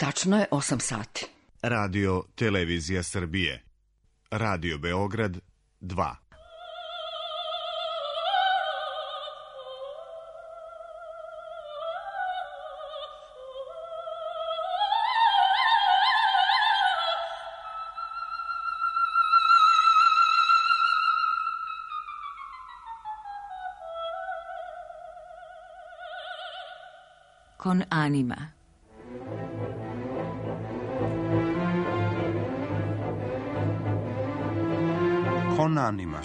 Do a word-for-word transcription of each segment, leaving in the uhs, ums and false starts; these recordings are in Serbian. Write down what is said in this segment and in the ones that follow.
Tačno je osam sati. Radio Televizija Srbije. Radio Beograd dva. Con anima. Con anima.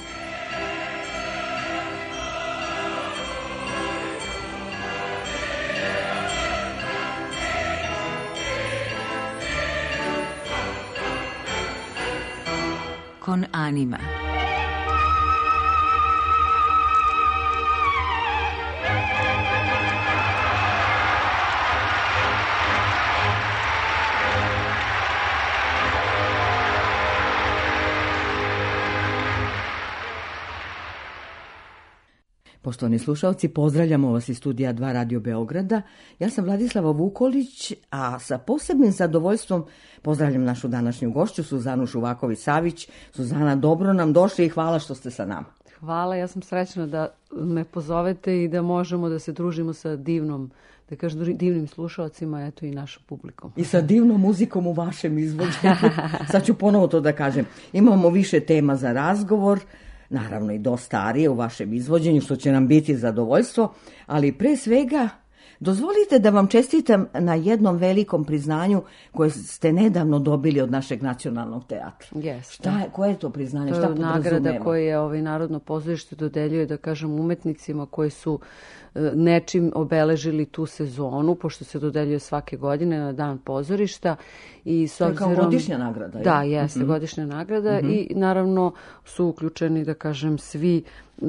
Con anima. Poštovani slušalci, pozdravljamo vas iz studija dva Radio Beograda. Ja sam Vladislava Vukolić, a sa posebnim zadovoljstvom pozdravljam našu današnju gošću, Suzanu Žuvaković-Savić. Suzana, dobro nam došli i hvala što ste sa nama. Hvala, ja sam srećna da me pozovete i da možemo da se družimo sa divnom, da kažem, divnim slušalcima, eto i našom publikom. I sa divnom muzikom u vašem izvođenju. Sad ću ponovo to da kažem. Imamo više tema za razgovor, naravno i dosta starije u vašem izvođenju, što će nam biti zadovoljstvo, ali pre svega dozvolite da vam čestitam na jednom velikom priznanju koje ste nedavno dobili od našeg nacionalnog teatra. Yes, Šta je, koje je to priznanje? To Šta je podrazumeva? nagrada koju je ovaj Narodno pozorište dodeljuje, da kažem, umetnicima koji su nečim obeležili tu sezonu, pošto se dodeljuje svake godine na dan pozorišta. I s to je obzirom, kao godišnja nagrada. Je? Da, jeste, mm-hmm. godišnja nagrada mm-hmm. i naravno su uključeni, da kažem, svi e,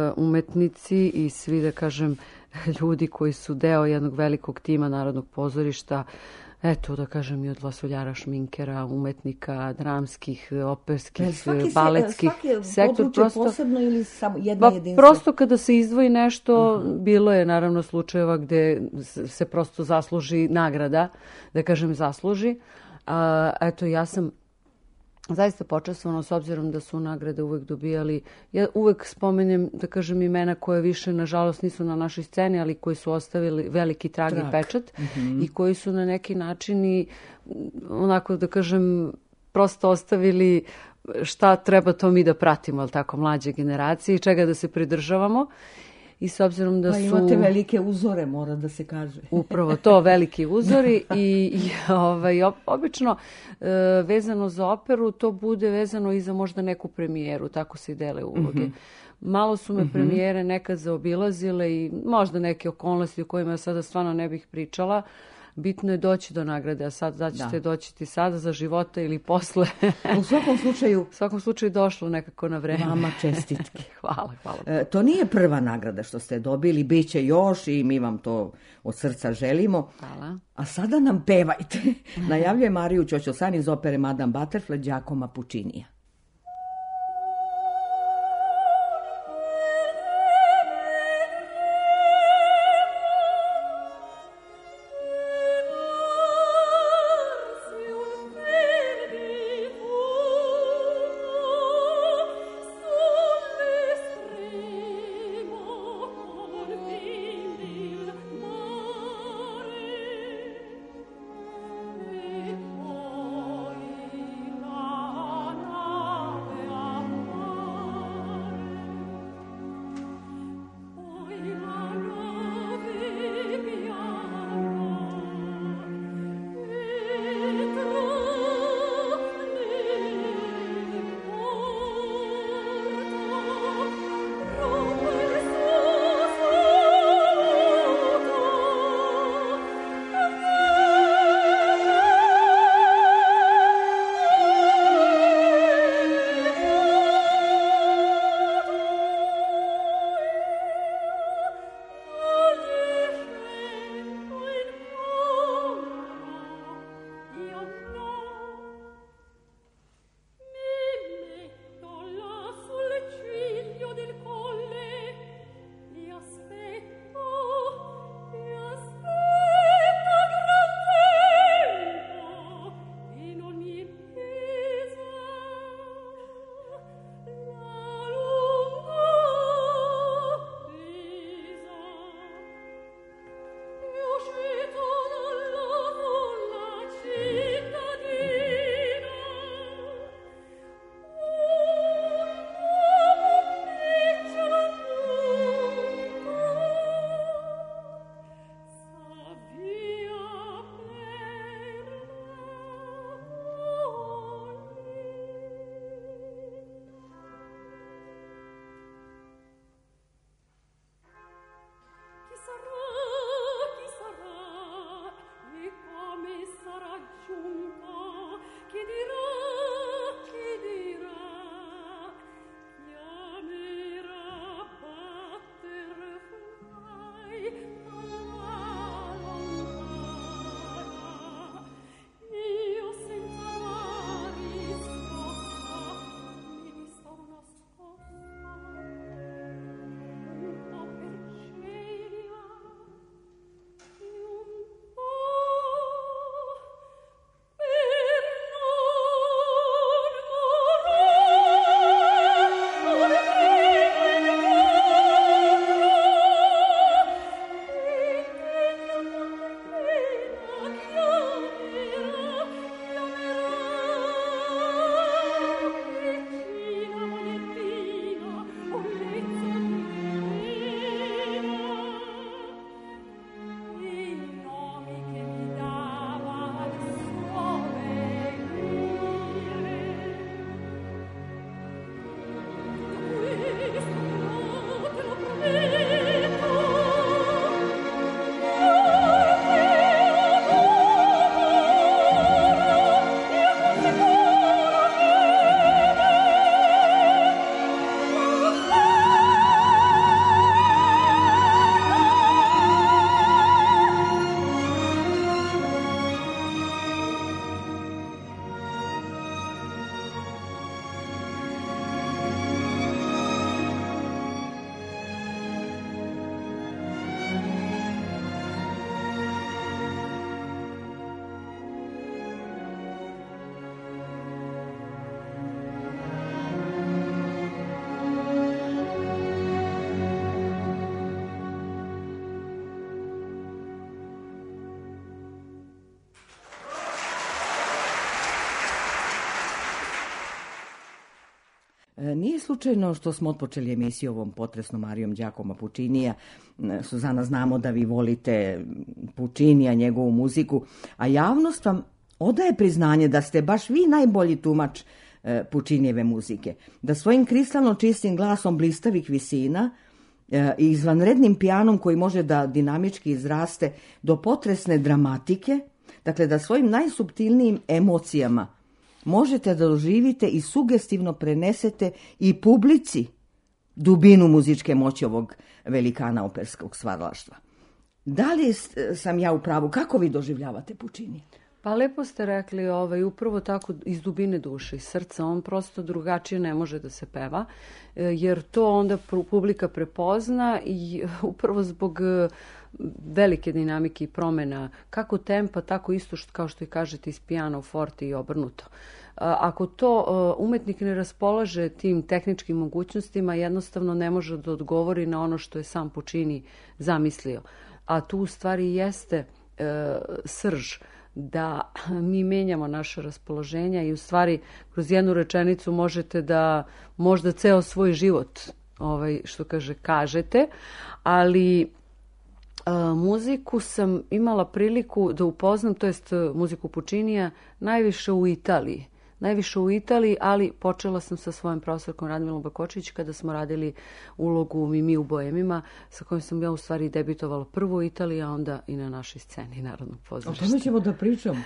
umetnici i svi, da kažem, ljudi koji su deo jednog velikog tima Narodnog pozorišta, eto, da kažem, i od vlasoljara, šminkera, umetnika, dramskih, operskih, svaki baletskih. Svaki sektor prosto posebno ili samo jedna pa, jedinstva? Prosto kada se izdvoji nešto, uh-huh. bilo je naravno slučajeva gde se prosto zasluži nagrada, da kažem zasluži. A, eto, ja sam zaista počastvovana, s obzirom da su nagrade uvek dobijali. Ja uvek spomenem, da kažem, imena koje više, nažalost, nisu na našoj sceni, ali koji su ostavili veliki trag i pečat mm-hmm. i koji su na neki način i, onako, da kažem, prosto ostavili šta treba to mi da pratimo, ali tako, mlađe generacije i čega da se pridržavamo. I s obzirom da pa su... imate velike uzore, mora da se kaže. Upravo to, veliki uzori i, i ovaj, obično e, vezano za operu, to bude vezano i za možda neku premijeru, tako se i dele uloge. Mm-hmm. Malo su me mm-hmm. premijere nekad zaobilazile i možda neke okolnosti o kojima sada stvarno ne bih pričala. Bitno je doći do nagrade, a sad da ćete da. doći ti sada za života ili posle. U svakom slučaju... U svakom slučaju došlo nekako na vreme. Vama čestitke. Hvala, hvala. E, to nije prva nagrada što ste dobili, bit će još i mi vam to od srca želimo. Hvala. A sada nam pevajte. Najavljuje Mariju Ćoćosan iz opere Madame Butterfly Giacomo Puccinija. Na Nije slučajno što smo otpočeli emisiju ovom potresnom arijom Giacomo Puccinija. Suzana, znamo da vi volite Puccinija, njegovu muziku, a javnost vam odaje priznanje da ste baš vi najbolji tumač Puccinijeve muzike. Da svojim kristalno čistim glasom blistavih visina i izvanrednim pijanom koji može da dinamički izraste do potresne dramatike, dakle da svojim najsuptilnijim emocijama možete da doživite i sugestivno prenesete i publici dubinu muzičke moći ovog velikana operskog stvaralaštva. Da li sam ja u pravu? Kako vi doživljavate Puccini? Pa lepo ste rekli, ovaj, upravo tako iz dubine duše, iz srca. On prosto drugačije ne može da se peva, jer to onda publika prepozna i upravo zbog velike dinamike i promjena, kako tempa, tako isto što, kao što i kažete, iz piano, forte i obrnuto. Ako to umetnik ne raspolaže tim tehničkim mogućnostima, jednostavno ne može da odgovori na ono što je sam Puccini zamislio. A tu u stvari jeste e, srž da mi menjamo naše raspoloženja i u stvari kroz jednu rečenicu možete da možda ceo svoj život, ovaj, što kaže, kažete, ali a, muziku sam imala priliku da upoznam, to jest muziku Puccinija, najviše u Italiji. Najviše u Italiji, ali počela sam sa svojim profesorkom Radmilom Bakočić kada smo radili ulogu Mimi u Boemima, sa kojom sam ja u stvari debitovala prvo u Italiji, a onda i na našoj sceni Narodnog pozorišta. O tome ćemo da pričam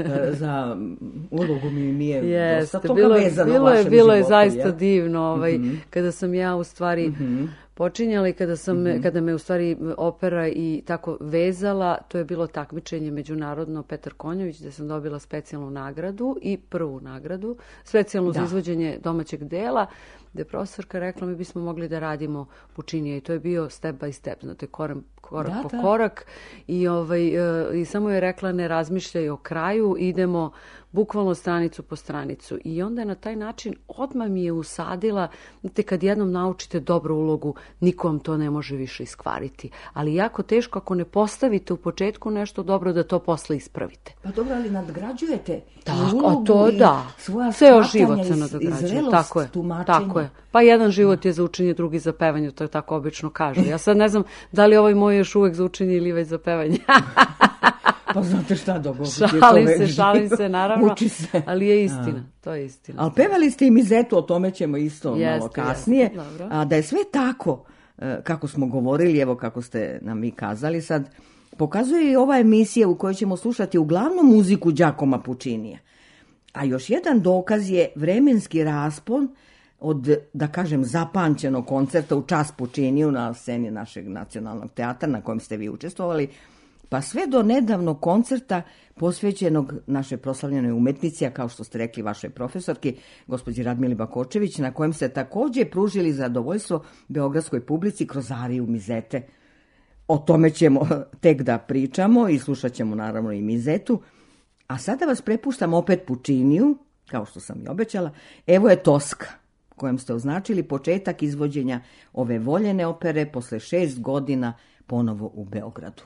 za ulogu Mimije. Jeste, bilo, bilo, je, bilo je zaista divno ovaj, mm-hmm. kada sam ja u stvari mm-hmm. počinjala i kada, sam, mm-hmm. kada me u stvari opera i tako vezala, to je bilo takmičenje međunarodno Petar Konjović, gde sam dobila specijalnu nagradu i prvu nagradu, specijalno da. za izvođenje domaćeg dela, gde je profesorka rekla mi bismo mogli da radimo Puccinija i to je bio step by step, znate, korak, korak da, po da. korak i, ovaj, i samo je rekla ne razmišljaj o kraju, idemo bukvalno stranicu po stranicu. I onda je na taj način odmah mi je usadila, znate, kad jednom naučite dobru ulogu, niko vam to ne može više iskvariti. Ali jako teško ako ne postavite u početku nešto dobro da to posle ispravite. Pa dobro, ali nadgrađujete tako, ulogu to, i da. svoja Ceo život se iz, nadgrađuje. iz tako je, tako je. Pa jedan život je za učenje, drugi za pevanje, to je tako obično kažu. Ja sad ne znam da li ovaj moj još uvek za učenje ili već za pevanje. Pa znate šta dogovor. Šalim se, šalim se, naravno, Uči se. ali je istina, a. to je istina. Ali pevali ste i Mizetu, o tome ćemo isto jeste, malo kasnije. Jeste, a da je sve tako, kako smo govorili, evo kako ste nam vi kazali sad, pokazuje i ova emisija u kojoj ćemo slušati uglavnom muziku Giacoma Puccinija. A još jedan dokaz je vremenski raspon od, da kažem, zapamćenog koncerta u čast Pucciniju na sceni našeg nacionalnog teatra na kojem ste vi učestvovali, pa sve do nedavnog koncerta posvećenog našoj proslavljenoj umetnici, a kao što ste rekli vašoj profesorki, gospođi Radmili Bakočević, na kojem ste također pružili zadovoljstvo beogradskoj publici kroz ariju Mizete. O tome ćemo tek da pričamo i slušat ćemo naravno i Mizetu. A sada vas prepuštam opet Pucciniju, kao što sam i obećala. Evo je Toska, kojem ste označili početak izvođenja ove voljene opere posle šest godina ponovo u Beogradu.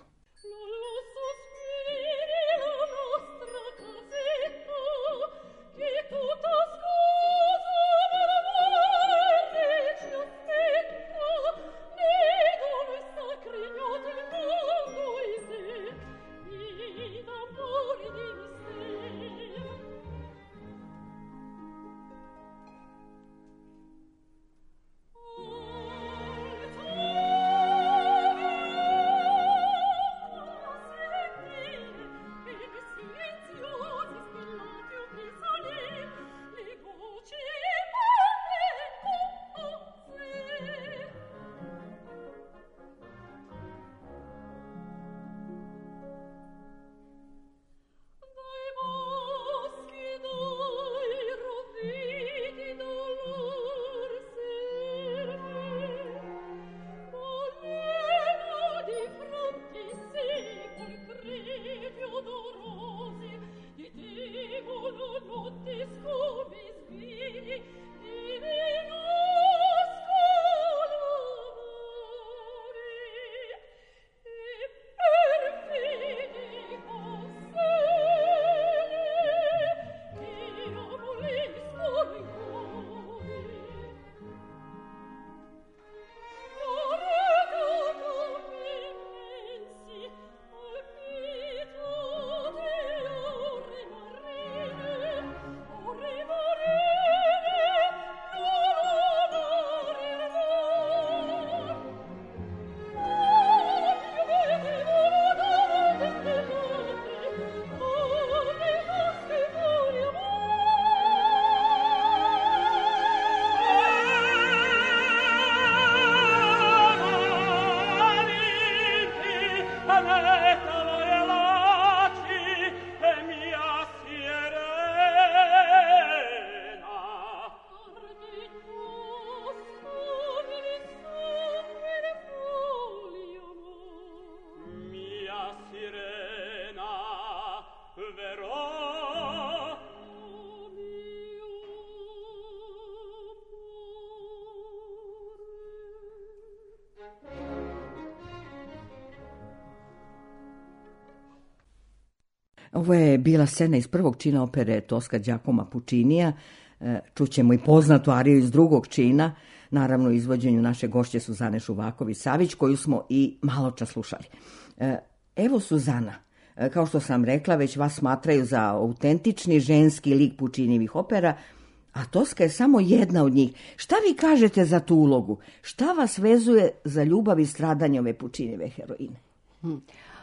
Ovo je bila scena iz prvog čina opere Tosca Giacoma Puccinija. Čućemo i poznatu ariju iz drugog čina, naravno u izvođenju naše gošće Suzane Šuvaković-Savić, koju smo i malo čas slušali. Evo, Suzana, kao što sam rekla, već vas smatraju za autentični ženski lik Puccinijevih opera, a Tosca je samo jedna od njih. Šta vi kažete za tu ulogu? Šta vas vezuje za ljubav i stradanje ove Puccinijeve heroine? Hmm.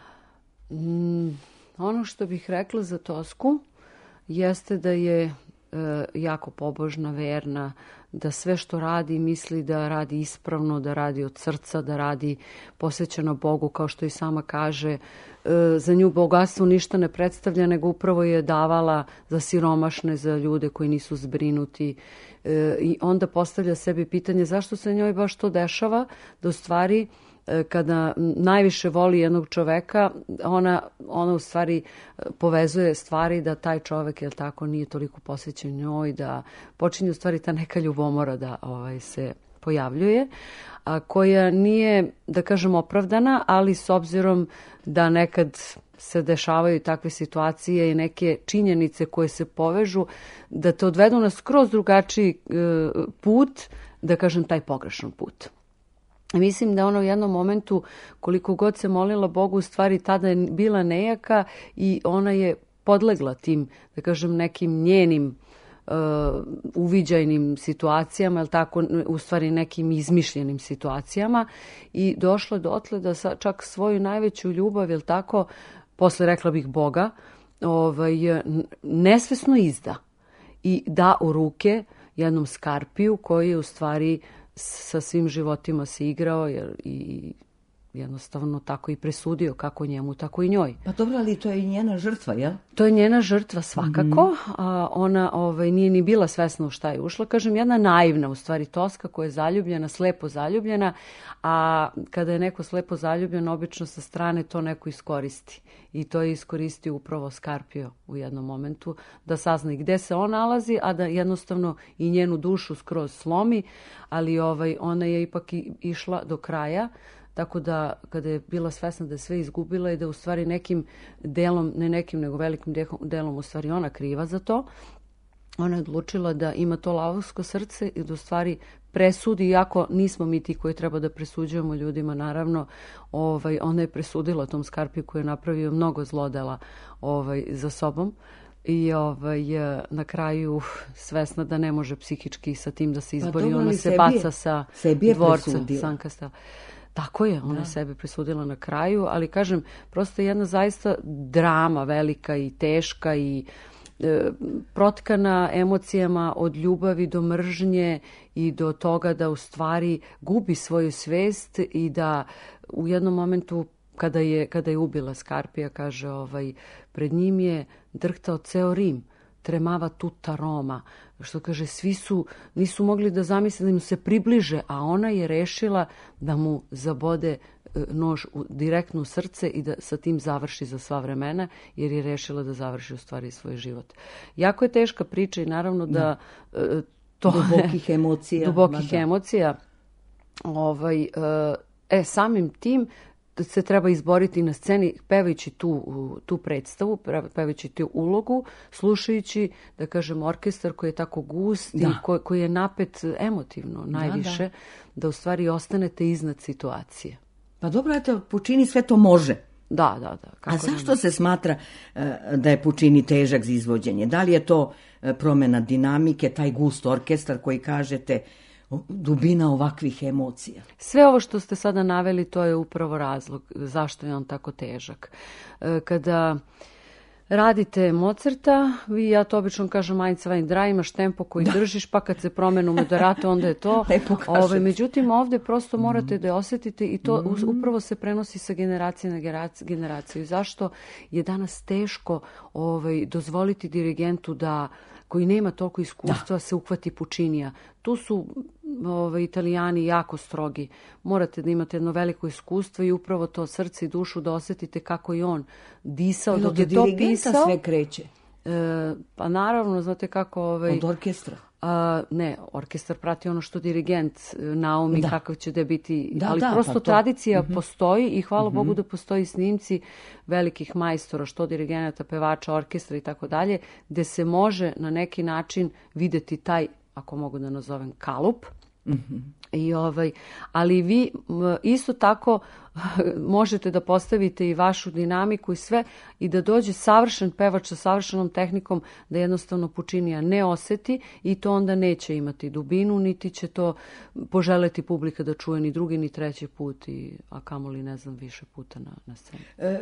Mm, ono što bih rekla za Tosku jeste da je e, jako pobožna, verna, da sve što radi misli da radi ispravno, da radi od srca, da radi posvećeno Bogu, kao što i sama kaže. E, za nju bogatstvo ništa ne predstavlja, nego upravo je davala za siromašne, za ljude koji nisu zbrinuti. E, I onda postavlja sebi pitanje zašto se njoj baš to dešava, da u stvari kada najviše voli jednog čoveka, ona, ona u stvari povezuje stvari da taj čovek, jel tako, nije toliko posvećen njoj, da počinje u stvari ta neka ljubomora da ovaj, se pojavljuje, a koja nije, da kažem, opravdana, ali s obzirom da nekad se dešavaju takve situacije i neke činjenice koje se povežu, da te odvedu na skroz drugačiji e, put, da kažem, taj pogrešan put. Mislim da ona u jednom momentu, koliko god se molila Bogu, u stvari tada je bila nejaka i ona je podlegla tim, da kažem, nekim njenim uh, uviđajnim situacijama, ali tako, u stvari nekim izmišljenim situacijama i došla dotle da sa, čak svoju najveću ljubav, jel tako, posle rekla bih Boga, ovaj, nesvesno izda i da u ruke jednom Skarpiju koji je u stvari sa svim životima se igrao jer i jednostavno tako i presudio kako njemu, tako i njoj. Pa dobro, ali to je i njena žrtva, jel? To je njena žrtva svakako. Mm-hmm. A ona ovaj, nije ni bila svesna u šta je ušla. Kažem, jedna naivna u stvari Toska koja je zaljubljena, slepo zaljubljena, a kada je neko slepo zaljubljen, obično sa strane to neko iskoristi. I to je iskoristio upravo Skarpio u jednom momentu, da sazna i gde se on nalazi, a da jednostavno i njenu dušu skroz slomi, ali ovaj, ona je ipak i, išla do kraja. Tako da, kada je bila svesna da je sve izgubila i da u stvari nekim delom, ne nekim, nego velikim delom u stvari ona kriva za to, ona je odlučila da ima to lavovsko srce i da u stvari presudi, iako nismo mi ti koji treba da presuđujemo ljudima, naravno, ovaj, ona je presudila tom Skarpiju koji je napravio mnogo zlodela ovaj, za sobom. I ovaj, na kraju svesna da ne može psihički sa tim da se izbori, pa, ona se sebi baca je, sa sebi je dvorca presudila. Sankastela. Tako je, ona je sebe presudila na kraju, ali kažem, prosto jedna zaista drama velika i teška i e, protkana emocijama od ljubavi do mržnje i do toga da u stvari gubi svoju svest i da u jednom momentu kada je, kada je ubila Skarpija, kaže, ovaj, pred njim je drhtao ceo Rim, tremava tuta Roma, što kaže, svi su, nisu mogli da zamisle da im se približe, a ona je rešila da mu zabode nož u direktno u srce i da sa tim završi za sva vremena, jer je rešila da završi u stvari svoj život. Jako je teška priča i naravno da... da. To dubokih emocija. Dubokih emocija. Ovaj, e, samim tim se treba izboriti na sceni pevajući tu, tu predstavu, pevajući tu ulogu, slušajući, da kažem, orkestar koji je tako gust da. i koji, koji je napet emotivno najviše, da, da. da u stvari ostanete iznad situacije. Pa dobro, eto, Puccini sve to može. Da, da, da. Kako A zašto ne... se smatra da je Puccini težak za izvođenje? Da li je to promjena dinamike, taj gust orkestar koji kažete, dubina ovakvih emocija? Sve ovo što ste sada naveli, to je upravo razlog zašto je on tako težak. Kada radite Mozarta, vi, ja to obično kažem, ein, zwei, drei, imaš tempo koji da. držiš, pa kad se promenu moderato, onda je to. Ove, međutim, ovde prosto morate mm. da je osjetite i to mm. upravo se prenosi sa generacije na generaciju. Zašto je danas teško ovaj, dozvoliti dirigentu da koji nema toliko iskustva, da. se uhvati Puccinija. Tu su ove, Italijani jako strogi. Morate da imate jedno veliko iskustvo i upravo to srce i dušu da osjetite kako je on disao dok je to pisao. Sve kreće. E, pa naravno, znate kako... Ovaj, od orkestra. A, ne, orkestar prati ono što dirigent naumi Da. kakav će da biti, Da, ali da, prosto pa to. tradicija postoji i hvala Bogu da postoji snimci velikih majstora, što dirigenata, pevača, orkestra i tako dalje, gde se može na neki način videti taj, ako mogu da nazovem, kalup. I ovaj, ali vi m, isto tako možete da postavite i vašu dinamiku i sve i da dođe savršen pevač sa savršenom tehnikom da jednostavno Pučinija ne oseti i to onda neće imati dubinu, niti će to poželeti publika da čuje ni drugi ni treći put, i, a kamoli ne znam više puta na, na sceni.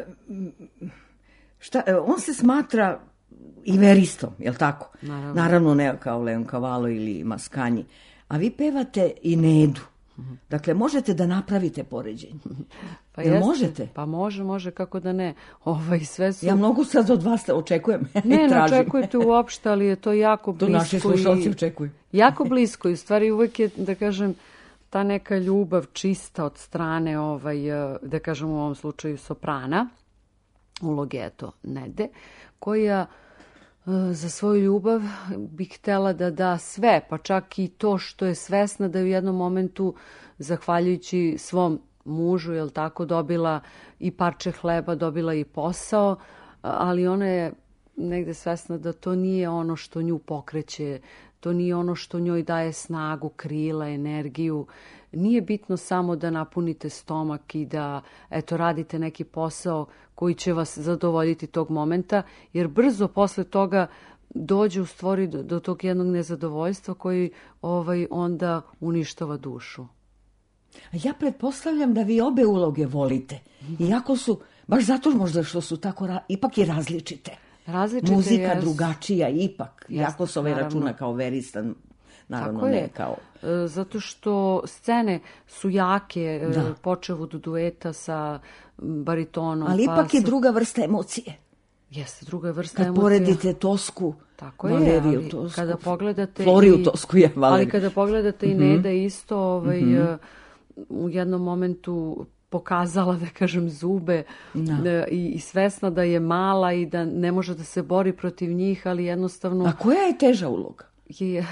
Šta, e, on se smatra i veristom, jel tako? Naravno. Naravno ne kao Leon Cavallo ili Maskanji. A vi pevate i Nedu. Dakle, možete da napravite poređenje. Pa Jel jeste? možete? Pa može, može, kako da ne. Ovaj, sve su... Ja mnogo sad od vas očekujem. Ne, i ne tražim. očekujete uopšte, ali je to jako To blisko. naši slušalci i- očekuju. Jako blisko i u stvari uvek je, da kažem, ta neka ljubav čista od strane, ovaj, eh, da kažem u ovom slučaju soprana, uloge je to Nede, koja eh, za svoju ljubav bi htela da da sve, pa čak i to što je svesna da je u jednom momentu, zahvaljujući svom mužu, jel tako, dobila i parče hleba, dobila i posao, ali ona je negde svesna da to nije ono što nju pokreće, to nije ono što njoj daje snagu, krila, energiju. Nije bitno samo da napunite stomak i da, eto, radite neki posao koji će vas zadovoljiti tog momenta, jer brzo posle toga dođe u stvari do, do tog jednog nezadovoljstva koji ovaj onda uništava dušu. A ja pretpostavljam da vi obe uloge volite. Iako su, baš zato možda što su tako, ra- ipak i različite. Različite Muzika jesu. drugačija ipak. Iako se ovaj naravno. računa kao veristan, naravno Tako ne je. kao... E, Zato što scene su jake, e, Da. počev od dueta sa m, baritonom. Ali pa ipak je sa- druga vrsta emocije. Jeste, druga je vrsta Kad emocija. poredite Tosku, Tako je, Valeriju ali Tosku, kada pogledate Floriju i- Tosku, ja Valeriju. Ali kada pogledate i Neda isto, ovaj, e, u jednom momentu pokazala, da kažem, zube e, i, i svesna da je mala i da ne može da se bori protiv njih, ali jednostavno A koja je teža uloga? je,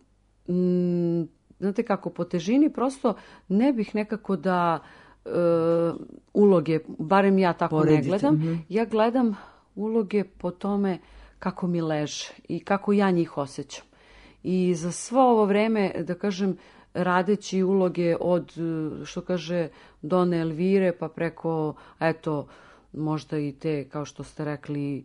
mm, znate kako, po težini prosto ne bih nekako da e, uloge, barem ja tako Poredite, ne gledam, ja gledam uloge po tome kako mi leže i kako ja njih osjećam. I za svo ovo vreme, da kažem, radeći uloge od, e, što kaže, Done Elvire, pa preko, eto, možda i te, kao što ste rekli,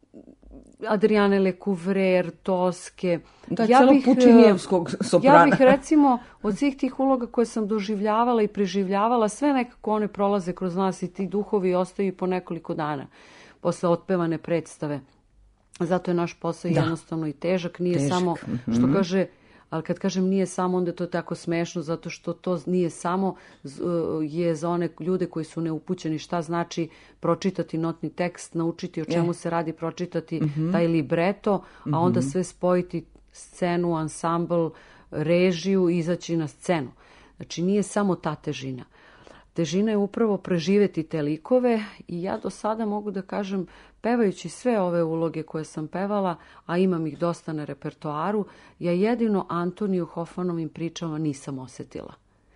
Adriane Lecouvreur, Toske. Da, celog Pučinijevskog soprana. Ja bih recimo od svih tih uloga koje sam doživljavala i preživljavala, sve nekako one prolaze kroz nas i ti duhovi ostaju i po nekoliko dana posle otpevane predstave. Zato je naš posao Da. jednostavno i težak. Nije Težak, samo, što kaže, ali kad kažem nije samo, onda je to tako smešno, zato što to nije samo, z- je za one ljude koji su neupućeni šta znači pročitati notni tekst, naučiti o čemu se radi, pročitati taj libreto, a onda sve spojiti scenu, ansambl, režiju i izaći na scenu. Znači nije samo ta težina. Težina je upravo preživeti te likove i ja do sada mogu da kažem, pevajući sve ove uloge koje sam pevala, a imam ih dosta na repertoaru, ja jedino Antoniju Hoffmanovim pričama nisam osetila.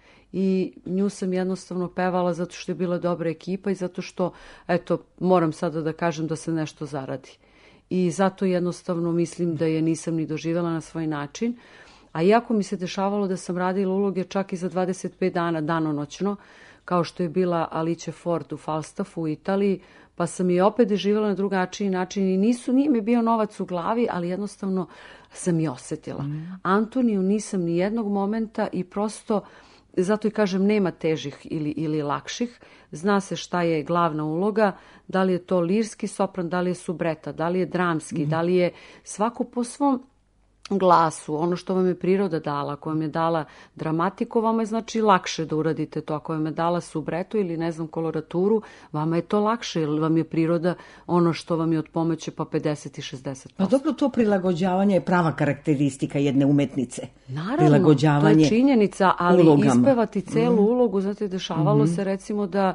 I nju sam jednostavno pevala zato što je bila dobra ekipa i zato što, eto, moram sada da kažem da se nešto zaradi. I zato jednostavno mislim da je nisam ni doživjela na svoj način. A iako mi se dešavalo da sam radila uloge čak i za dvadeset pet dana, danonoćno, kao što je bila Alice Ford u Falstaffu u Italiji, pa sam je opet doživjela na drugačiji način i nisu, nije mi bio novac u glavi, ali jednostavno sam je osjetila. Antoniju nisam ni jednog momenta i prosto, zato i kažem, nema težih ili, ili lakših. Zna se šta je glavna uloga, da li je to lirski sopran, da li je subreta, da li je dramski, da li je svako po svom glasu, ono što vam je priroda dala, ako vam je dala dramatiku, vama je znači lakše da uradite to. Ako vam je dala subretu ili ne znam koloraturu, vama je to lakše, jer vam je priroda ono što vam je od pomoći pa pedeset i šezdeset Pa posto. dobro, to prilagođavanje je prava karakteristika jedne umetnice. Naravno, to Prilagođavanje je činjenica, ali ulogama. ispevati celu ulogu, znate, dešavalo se recimo da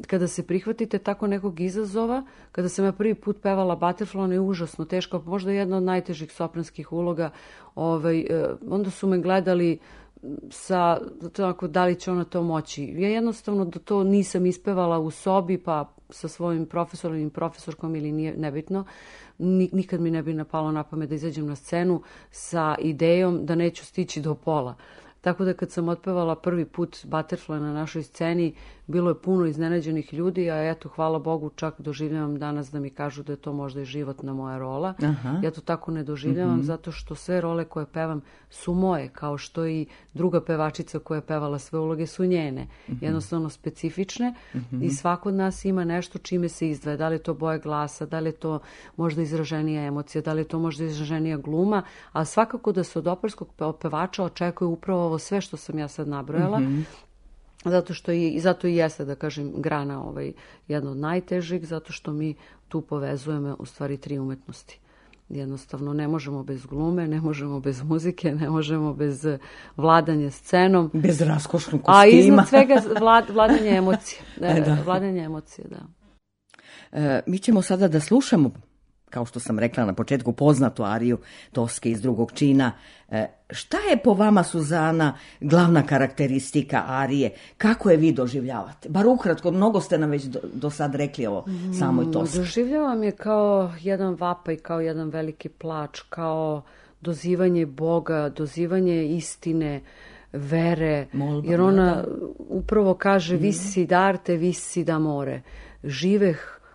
kada se prihvatite tako nekog izazova, kada sam ja prvi put pevala Butterfly, ono je užasno teško, možda jedna od najtežih sopranskih uloga, ovaj, onda su me gledali sa, tako, da li će ona to moći. Ja jednostavno da to nisam ispevala u sobi, pa sa svojim profesorom ili profesorkom ili nije, nebitno, nikad mi ne bi napalo na pamet da izađem na scenu sa idejom da neću stići do pola. Tako da kad sam otpevala prvi put Butterfly na našoj sceni, bilo je puno iznenađenih ljudi, a eto, hvala Bogu, čak doživljavam danas da mi kažu da je to možda i životna moja rola. Aha. Ja to tako ne doživljavam, mm-hmm. zato što sve role koje pevam su moje, kao što i druga pevačica koja je pevala sve uloge su njene. Mm-hmm. Jednostavno specifične mm-hmm. i svako od nas ima nešto čime se izdvaja. Da li je to boja glasa, da li je to možda izraženija emocija, da li je to možda izraženija gluma, a svakako da se od operskog pevača očekuje upravo ovo sve što sam ja sad nabrojala, mm-hmm. zato što i, zato i jeste, da kažem, grana ovaj, jedna od najtežih, zato što mi tu povezujemo u stvari tri umetnosti. Jednostavno ne možemo bez glume, ne možemo bez muzike, ne možemo bez vladanja scenom. Bez raskošnog kostima. A iznad svega vlad, vladanje emocije. Da. Vladanje emocije, da. E, mi ćemo sada da slušamo, kao što sam rekla na početku, poznatu ariju Toske iz drugog čina. E, šta je po vama, Suzana, glavna karakteristika arije? Kako je vi doživljavate? Bar ukratko, mnogo ste nam već do, do sad rekli o samoj Toski. Doživljavam je kao jedan vapaj, kao jedan veliki plač, kao dozivanje Boga, dozivanje istine, vere, molba, jer ona da. upravo kaže mm. visi d'arte, visi d'amore. Živeh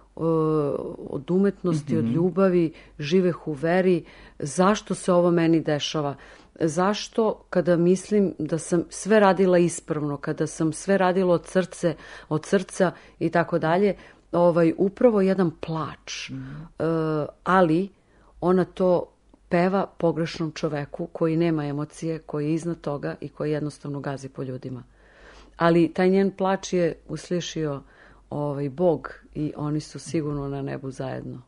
od umetnosti, mm-hmm. od ljubavi, živeh u veri. Zašto se ovo meni dešava? Zašto kada mislim da sam sve radila ispravno, kada sam sve radila od srce, od srca i tako dalje, ovaj, upravo jedan plač. Mm-hmm. Uh, ali ona to peva pogrešnom čoveku koji nema emocije, koji je iznad toga i koji jednostavno gazi po ljudima. Ali taj njen plač je uslišio ovaj Bog i oni su sigurno na nebu zajedno.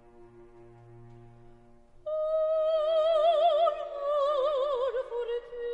For it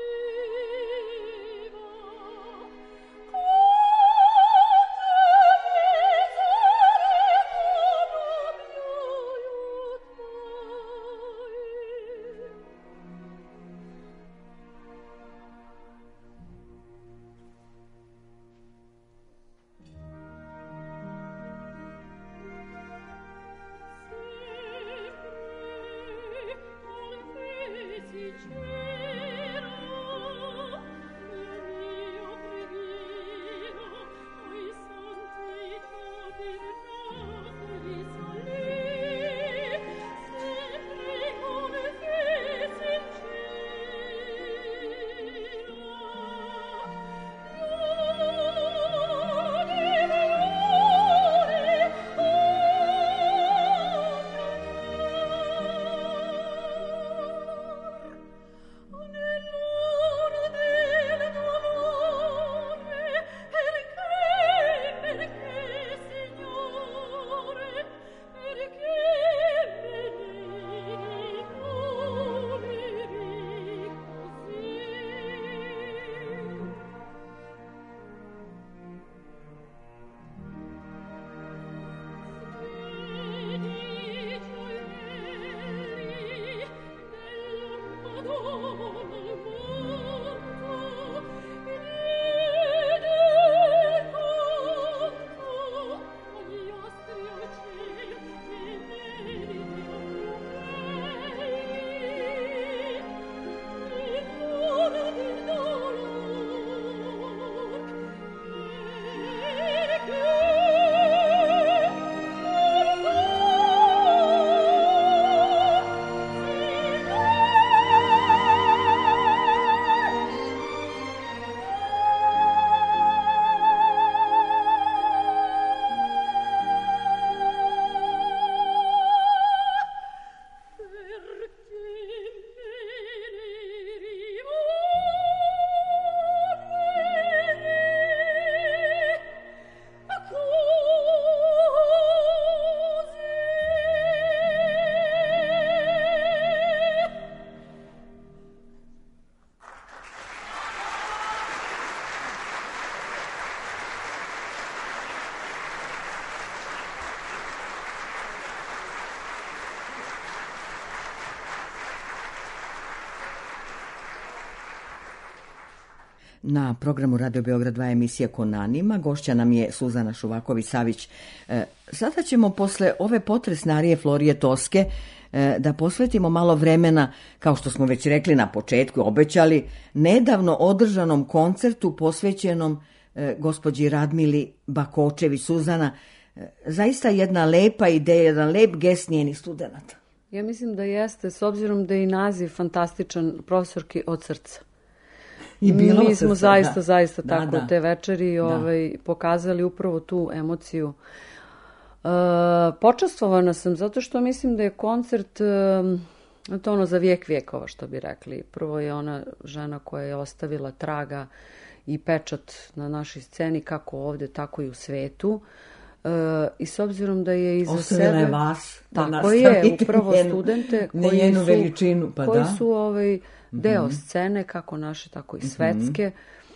na programu Radio Beograd dva emisija Konanima. Gošća nam je Suzana Šuvaković-Savić. E, sada ćemo posle ove potresnarije Florije Toske e, da posvetimo malo vremena, kao što smo već rekli na početku, obećali, nedavno održanom koncertu posvećenom e, gospođi Radmili Bakočević. Suzana, e, zaista jedna lepa ideja, jedan lep gest njenih studenata. Ja mislim da jeste, s obzirom da je i naziv fantastičan, profesorki od srca. I bilo Mi smo srca, zaista, da. zaista Da, tako da. te večeri ovaj, pokazali upravo tu emociju. E, počastvovana sam zato što mislim da je koncert e, to ono za vijek vijekova, što bi rekli. Prvo je ona žena koja je ostavila traga i pečat na našoj sceni, kako ovde, tako i u svetu. E, I s obzirom da je iza Ostavila sebe... je vas da Tako je, nastavite upravo njenu- studente ne koji njenu su, veličinu, pa koji da. su ovaj, deo scene, kako naše, tako i svetske.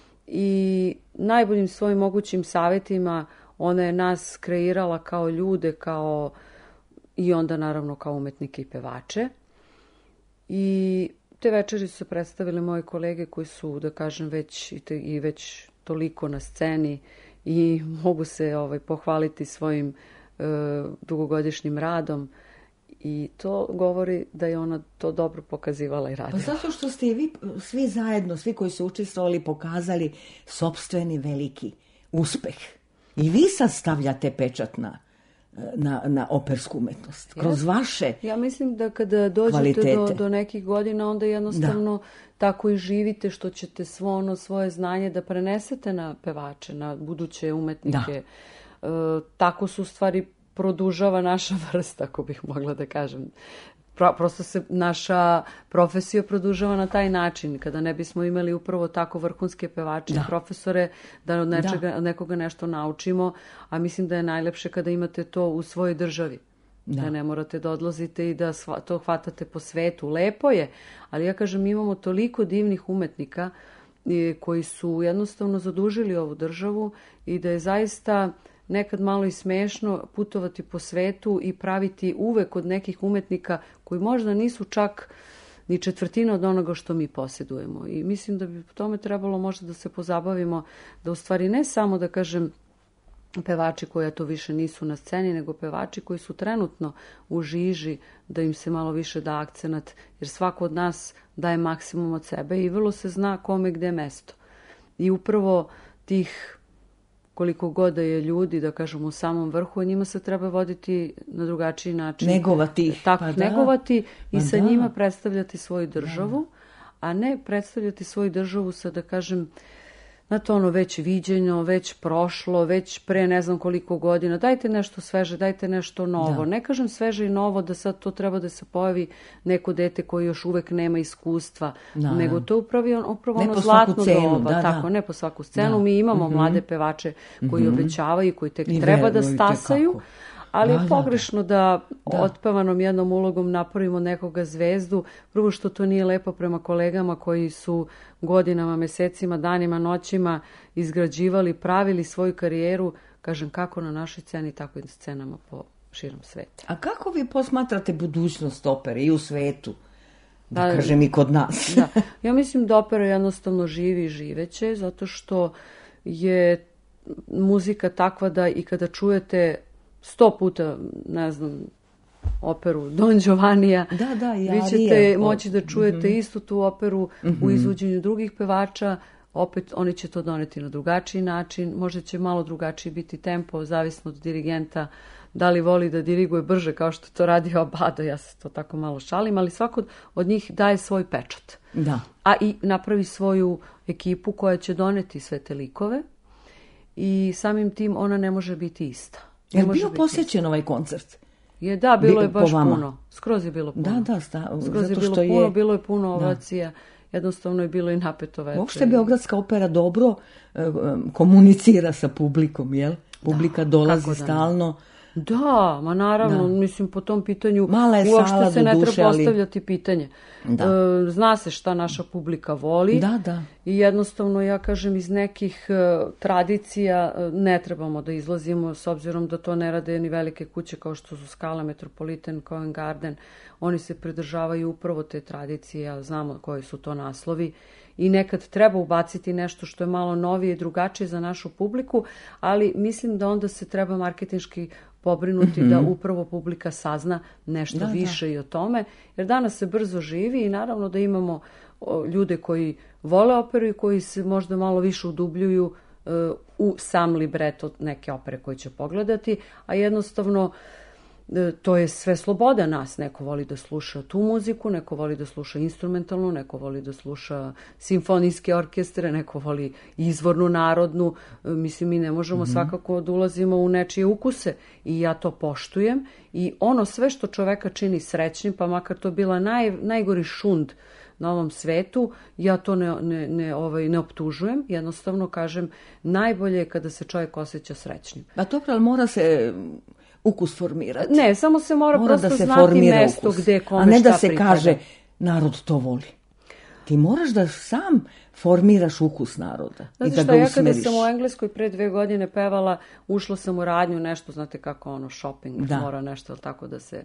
I najboljim svojim mogućim savjetima ona je nas kreirala kao ljude, kao i onda naravno kao umetnike i pevače. I te večeri su se predstavile moje kolege koji su, da kažem, već i, te, i već toliko na sceni i mogu se ovaj, pohvaliti svojim e, dugogodišnjim radom. I to govori da je ona to dobro pokazivala i Pa radila. zato što ste i vi svi zajedno, svi koji su učestvovali, pokazali sopstveni veliki uspeh. I vi sad stavljate pečat na, na, na opersku umetnost. Kroz vaše... Ja mislim da kada dođete kvalitete. do, do nekih godina, onda jednostavno tako i živite, što ćete svo ono svoje znanje da prenesete na pevače, na buduće umetnike. E, tako su u stvari produžava naša vrsta, ako bih mogla da kažem. Pro, prosto se naša profesija produžava na taj način, kada ne bismo imali upravo tako vrhunske pevače i profesore, da od nečega, od nekoga nešto naučimo, a mislim da je najlepše kada imate to u svojoj državi. Da, da ne morate da odlazite i da sva, to hvatate po svetu. Lepo je, ali ja kažem, imamo toliko divnih umetnika i, koji su jednostavno zadužili ovu državu i da je zaista nekad malo i smešno putovati po svetu i praviti uvek od nekih umetnika koji možda nisu čak ni četvrtina od onoga što mi posjedujemo. I mislim da bi po tome trebalo možda da se pozabavimo, da u stvari ne samo da kažem pevači koji to više nisu na sceni, nego pevači koji su trenutno u žiži, da im se malo više da akcenat, jer svako od nas daje maksimum od sebe i vrlo se zna kome gde je mesto. I upravo tih koliko god da je ljudi, da kažemo, u samom vrhu, o njima se treba voditi na drugačiji način. Negovati ih. Tako, Pa da. negovati i Pa sa da. njima predstavljati svoju državu, a ne predstavljati svoju državu sa, da kažem, znate ono, već viđeno, već prošlo, već pre ne znam koliko godina. Dajte nešto sveže, dajte nešto novo. Da. Ne kažem sveže i novo da sad to treba da se pojavi neko dete koji još uvek nema iskustva, Da. nego to upravo, upravo Ne ono po svaku zlatno cenu, doba. da, tako, da. ne po svaku scenu. Da. Mi imamo Mhm. mlade pevače koji Mhm. obećavaju, koji tek I treba da veruju, stasaju. itekako. Ali Da, je da, da. pogrešno da, Da. otpevanom jednom ulogom napravimo nekoga zvezdu. Prvo što to nije lepo prema kolegama koji su godinama, mesecima, danima, noćima izgrađivali, pravili svoju karijeru, kažem, kako na našoj sceni, tako i na scenama po širom sveta. A kako vi posmatrate budućnost opere i u svetu? Da, Da, kažem i kod nas. Da. Ja mislim da opera jednostavno živi i živeće, zato što je muzika takva da i kada čujete sto puta, ne znam, operu Don Giovannija, Da, da, i vi ćete arije. moći da čujete istu tu operu u izvođenju drugih pevača, opet oni će to doneti na drugačiji način, možda će malo drugačiji biti tempo, zavisno od dirigenta, da li voli da diriguje brže kao što to radi Abado, ja se to tako malo šalim, ali svako od njih daje svoj pečat. Da. A i napravi svoju ekipu koja će doneti sve te likove i samim tim ona ne može biti ista. Ne Je li može bio biti posjećen ovaj koncert? Je, da, bilo je Bi- po baš vama? puno. Skroz je bilo puno. Da, da, sta, Skroz je zato bilo što puno, je... bilo je puno ovacija. Jednostavno je bilo i napeto večer. Uopšte Beogradska opera dobro e, e, komunicira sa publikom, jel? Publika dolazi kako da ne. stalno. Da, ma naravno, Da. mislim, po tom pitanju Mala je uopšte sala, se ne doduše, treba ali- postavljati pitanje. Da. E, zna se šta naša publika voli. Da, da. I jednostavno, ja kažem, iz nekih e, tradicija e, ne trebamo da izlazimo, s obzirom da to ne rade ni velike kuće kao što su Scala, Metropolitan, Covent Garden. Oni se pridržavaju upravo te tradicije, a znamo koji su to naslovi. i nekad treba ubaciti nešto što je malo novije i drugačije za našu publiku, ali mislim da onda se treba marketinški pobrinuti mm-hmm. da upravo publika sazna nešto da, više da. i o tome, jer danas se brzo živi i naravno da imamo o, ljude koji vole operu i koji se možda malo više udubljuju e, u sam libreto neke opere koje će pogledati, a jednostavno e, to je sve sloboda nas. Neko voli da sluša tu muziku, neko voli da sluša instrumentalnu, neko voli da sluša simfonijske orkestre, neko voli izvornu narodnu. E, mislim, mi ne možemo mm-hmm. svakako da ulazimo u nečije ukuse i ja to poštujem. I ono sve što čoveka čini srećnim, pa makar to bila naj, najgori šund na ovom svetu, ja to ne, ne, ne, ovaj, ne optužujem, jednostavno kažem, najbolje je kada se čovjek osjeća srećnim. A to ali mora se ukus formirati. Ne, samo se mora, mora prosto da se znati mesto ukus. Gde kome šta pripada. A ne da se pripada. kaže, narod to voli. Ti moraš da sam formiraš ukus naroda. Znate i da šta, ga ja usmeriš. kada sam u Engleskoj pre dve godine pevala, ušla sam u radnju, nešto, znate kako ono, shopping, da. mora nešto, tako da se,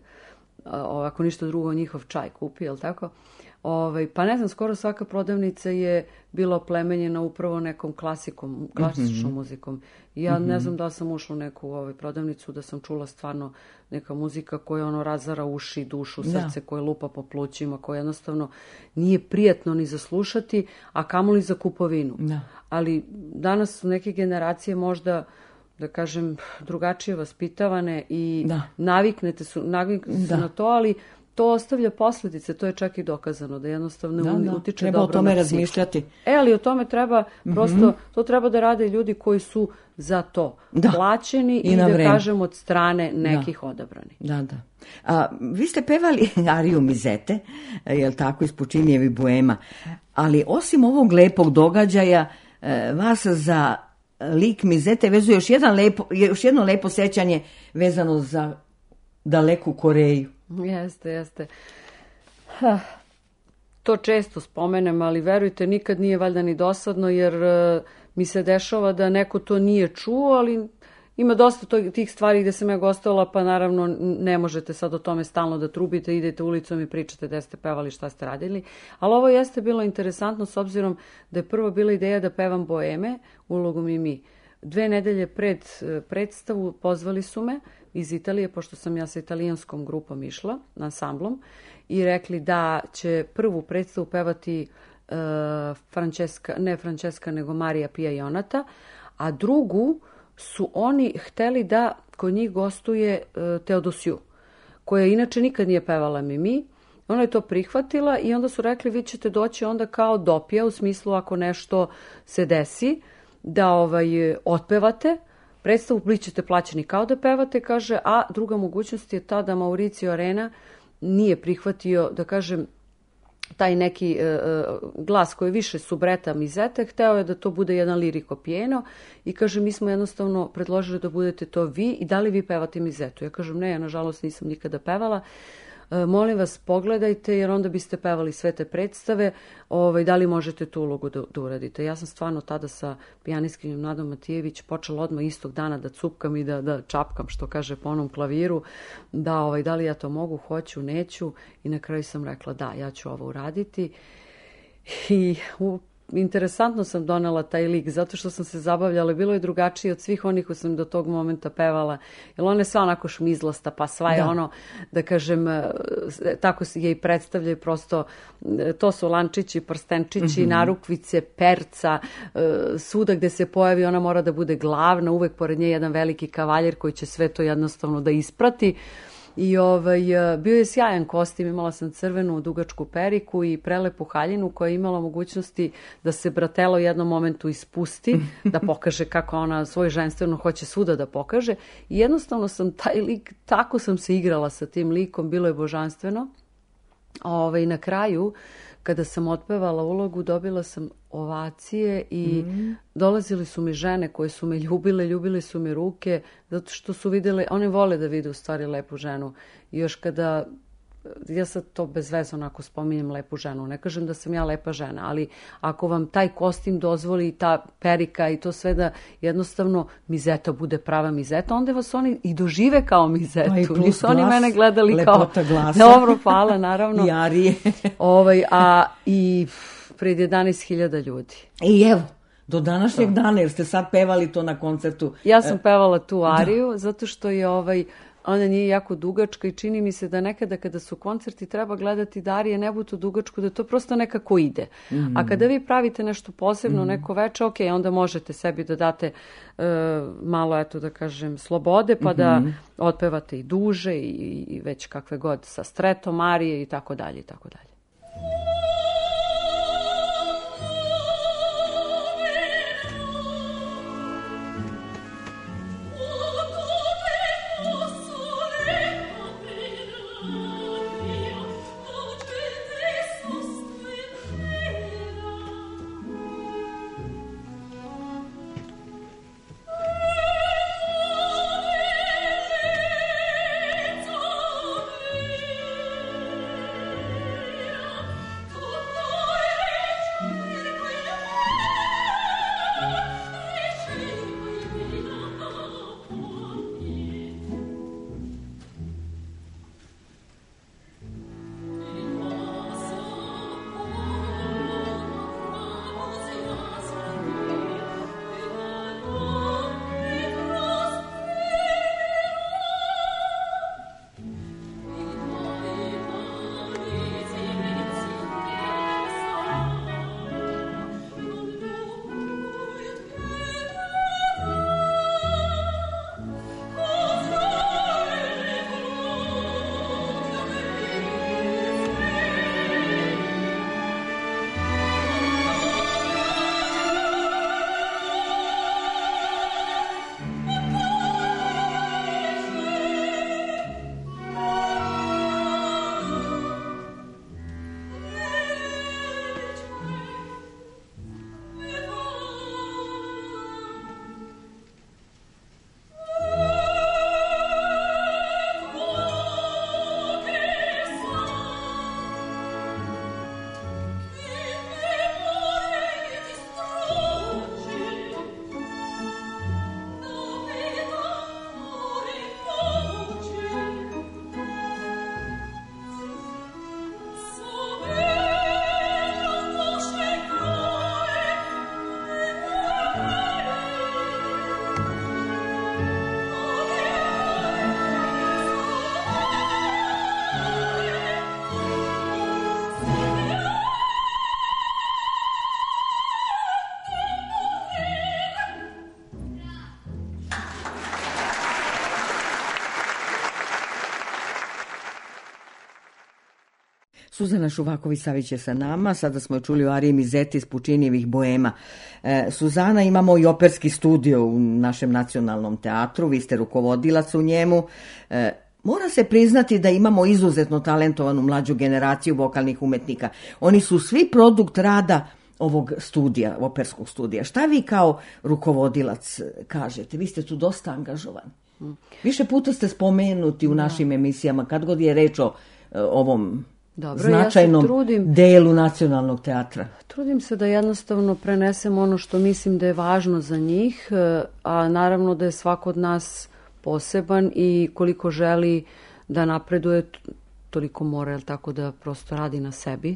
ako ništa drugo, njihov čaj kupi, jel tako? Ovaj, pa ne znam, skoro svaka prodavnica je bila oplemenjena upravo nekom klasikom, klasičnom mm-hmm. muzikom. I ja mm-hmm. ne znam da sam ušla u neku ovaj, prodavnicu, da sam čula stvarno neka muzika koja ono razara uši, dušu, srce, da. koja lupa po plućima, koja jednostavno nije prijatno ni za slušati, a kamoli za kupovinu. Da. Ali danas su neke generacije možda, da kažem, drugačije vaspitavane i da. naviknete su, naviknete su da. na to, ali to ostavlja posljedice, to je čak i dokazano, da jednostavno da, da. utiče treba dobro o tome na razmišljati. E, ali o tome treba, mm-hmm. prosto, to treba da rade ljudi koji su za to da. plaćeni i, i da vreme. kažem od strane nekih da. odabrani. Da, da. A, vi ste pevali ariju Mizete, jel tako, iz Pučinijevi Boema, ali osim ovog lepog događaja, vas za lik Mizete vezuje još, jedan lepo, još jedno lepo sećanje vezano za daleku Koreju. Jeste, jeste. Ha, to često spomenem, ali verujte, nikad nije valjda ni dosadno, jer uh, mi se dešava da neko to nije čuo, ali ima dosta to, tih stvari gde sam ja gostovala, pa naravno ne možete sad o tome stalno da trubite, idete ulicom i pričate da ste pevali, šta ste radili. Ali ovo jeste bilo interesantno s obzirom da je prvo bila ideja da pevam Boeme, ulogom i mi. Dve nedelje pred predstavu pozvali su me iz Italije, pošto sam ja sa italijanskom grupom išla, ansamblom, i rekli da će prvu predstavu pevati uh, Francesca, ne Francesca, nego Marija Pia Ionata, a drugu su oni hteli da kod njih gostuje uh, Teodosiju, koja inače nikad nije pevala Mimi. Ona je to prihvatila i onda su rekli, vi ćete doći onda kao dopija, u smislu ako nešto se desi, da ovaj, otpevate predstavu, bit ćete plaćeni kao da pevate, kaže, a druga mogućnost je ta da Mauricio Arena nije prihvatio, da kažem, taj neki e, glas koji više subreta Mizete, hteo je da to bude jedan liriko pijeno i kaže, mi smo jednostavno predložili da budete to vi i da li vi pevate Mizetu. Ja kažem, ne, ja nažalost nisam nikada pevala. E, molim vas, pogledajte, jer onda biste pevali sve te predstave, ovaj, da li možete tu ulogu da, da uradite. Ja sam stvarno tada sa pijanistkinjom Nadom Matijević počela odmah istog dana da cupkam i da, da čapkam, što kaže po onom klaviru, da, ovaj, da li ja to mogu, hoću, neću, i na kraju sam rekla da, ja ću ovo uraditi. I u interesantno sam donela taj lik, zato što sam se zabavljala, bilo je drugačije od svih onih koji sam do tog momenta pevala, jer ona je sva onako šmizlasta, pa sva je da. ono, da kažem, tako je i predstavljaju, prosto, to su lančići, prstenčići, mm-hmm. narukvice, perca, svuda gde se pojavi, ona mora da bude glavna, uvek pored nje jedan veliki kavaljer koji će sve to jednostavno da isprati. I ovaj, bio je sjajan kostim, imala sam crvenu dugačku periku i prelepu haljinu koja je imala mogućnosti da se bratela u jednom momentu ispusti, da pokaže kako ona svoje ženstveno hoće svuda da pokaže. I jednostavno sam taj lik, tako sam se igrala sa tim likom, bilo je božanstveno. Ovaj, na kraju, kada sam otpevala ulogu, dobila sam ovacije i mm. dolazili su mi žene koje su me ljubile, ljubile su mi ruke, zato što su vidjeli, one vole da vide u stvari lepu ženu. I još kada, ja sad to bez veze onako spominjem lepu ženu, ne kažem da sam ja lepa žena, ali ako vam taj kostim dozvoli, ta perika i to sve, da jednostavno Mizeta bude prava Mizeta, onda vas oni i dožive kao Mizetu. Nisu oni mene gledali kao... Lepota glasa. Dobro, hvala, naravno. I arije. ovaj, a i pred jedanaest hiljada ljudi. I evo, do današnjeg dana, jer ste sad pevali to na koncertu. Ja sam pevala tu ariju, da. Zato što je ovaj... ona nije jako dugačka i čini mi se da nekada kada su koncerti treba gledati da arije ne budu dugačku, da to prosto nekako ide. Mm. A kada vi pravite nešto posebno, mm. neko veče, ok, onda možete sebi da date uh, malo, eto da kažem, slobode, pa mm-hmm. da otpevate i duže i, i već kakve god sa stretom arije i tako dalje i tako dalje. Suzana Šuvaković-Savić je sa nama, sada smo je čuli u ariji Mizeti iz Pučinijevih Boema. E, Suzana, imamo i operski studio u našem nacionalnom teatru, vi ste rukovodilac u njemu. E, mora se priznati da imamo izuzetno talentovanu mlađu generaciju vokalnih umetnika. Oni su svi produkt rada ovog studija, operskog studija. Šta vi kao rukovodilac kažete? Vi ste tu dosta angažovani. Više puta ste spomenuti u našim emisijama, kad god je reč o ovom Dobro, značajnom ja trudim, delu nacionalnog teatra. Trudim se da jednostavno prenesem ono što mislim da je važno za njih, a naravno da je svako od nas poseban i koliko želi da napreduje, toliko mora, jel tako, da prosto radi na sebi.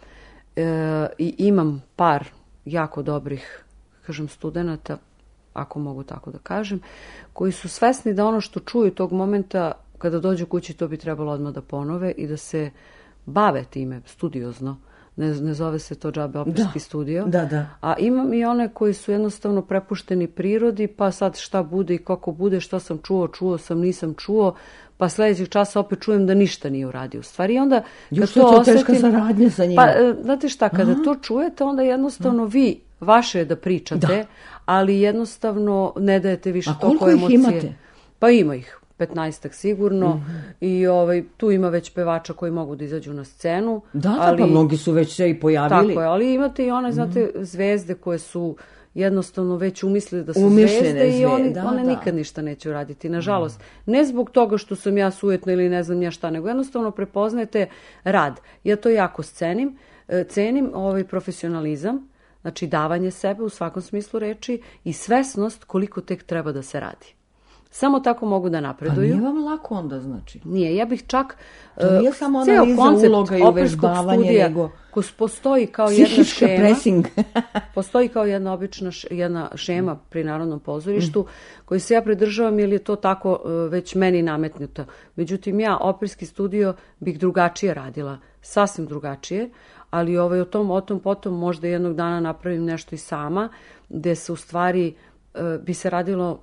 E, I imam par jako dobrih, kažem, studenata, ako mogu tako da kažem, koji su svesni da ono što čuju tog momenta, kada dođu kući, to bi trebalo odmah da ponove i da se bave time studiozno. Ne, ne zove se to džabe operski da, studio. Da, da. A imam i one koji su jednostavno prepušteni prirodi, pa sad šta bude i kako bude, šta sam čuo, čuo sam, nisam čuo, pa sljedećeg časa opet čujem da ništa nije uradio. U stvari, i onda kad Još to, to osetim... teška saradnja sa njima. Pa, znate šta, kada Aha. to čujete, onda jednostavno Aha. vi, vaše je da pričate, da. ali jednostavno ne dajete više toliko emocije. A koliko ih imate? Pa ima ih. petnaestak sigurno mm-hmm. i ovaj, tu ima već pevača koji mogu da izađu na scenu. Da, da, ali, pa mnogi su već se i pojavili. Tako je, ali imate i one, znate, mm-hmm. zvezde koje su jednostavno već umislili da su Umišljene zvezde, zvezde i oni, da, one da. nikad ništa neće uraditi, nažalost. Mm. Ne zbog toga što sam ja sujetna ili ne znam ja šta, nego jednostavno prepoznajete rad. Ja to jako cenim, cenim ovaj profesionalizam, znači davanje sebe u svakom smislu reči i svesnost koliko tek treba da se radi. Samo tako mogu da Pa napreduju. nije vam lako onda, znači. Nije, ja bih čak To nije uh, samo ceo analiza koncept uloga i operskog uvežbavanje, studija nego ko postoji kao jedna psihička šema. pressing. Postoji kao jedna obična š, jedna šema pri Narodnom pozorištu koju se ja pridržavam jer je to tako uh, već meni nametnuto. Međutim, ja operski studio bih drugačije radila, sasvim drugačije, ali ovaj, o tom, o tom potom možda jednog dana napravim nešto i sama, gde se u stvari uh, bi se radilo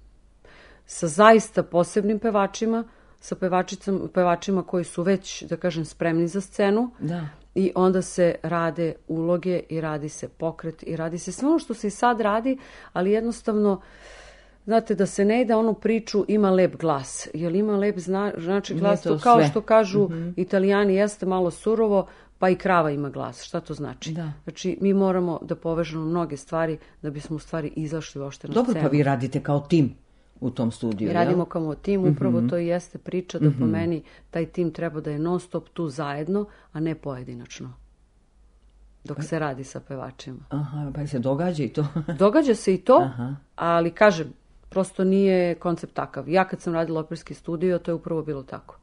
sa zaista posebnim pevačima, sa pevačicama, pevačima koji su već, da kažem, spremni za scenu. Da. I onda se rade uloge i radi se pokret i radi se sve ono što se i sad radi, ali jednostavno, znate, da se ne ide onu priču ima lep glas. Jer ima lep zna, znači glas, to to kao sve. što kažu Mhm. Italijani, jeste malo surovo, pa i krava ima glas. Šta to znači? Da. Znači, mi moramo da povežemo mnoge stvari da bismo u stvari izašli uopšte na Dobro, scenu. pa vi radite kao tim u tom studiju, Mi jel? radimo kao tim, upravo to i jeste priča da po meni taj tim treba da je non stop tu zajedno, a ne pojedinačno. Dok se radi sa pevačima. Aha, pa se događa i to. Događa se i to, Aha. ali kažem, prosto nije koncept takav. Ja kad sam radila operski studio, to je upravo bilo tako.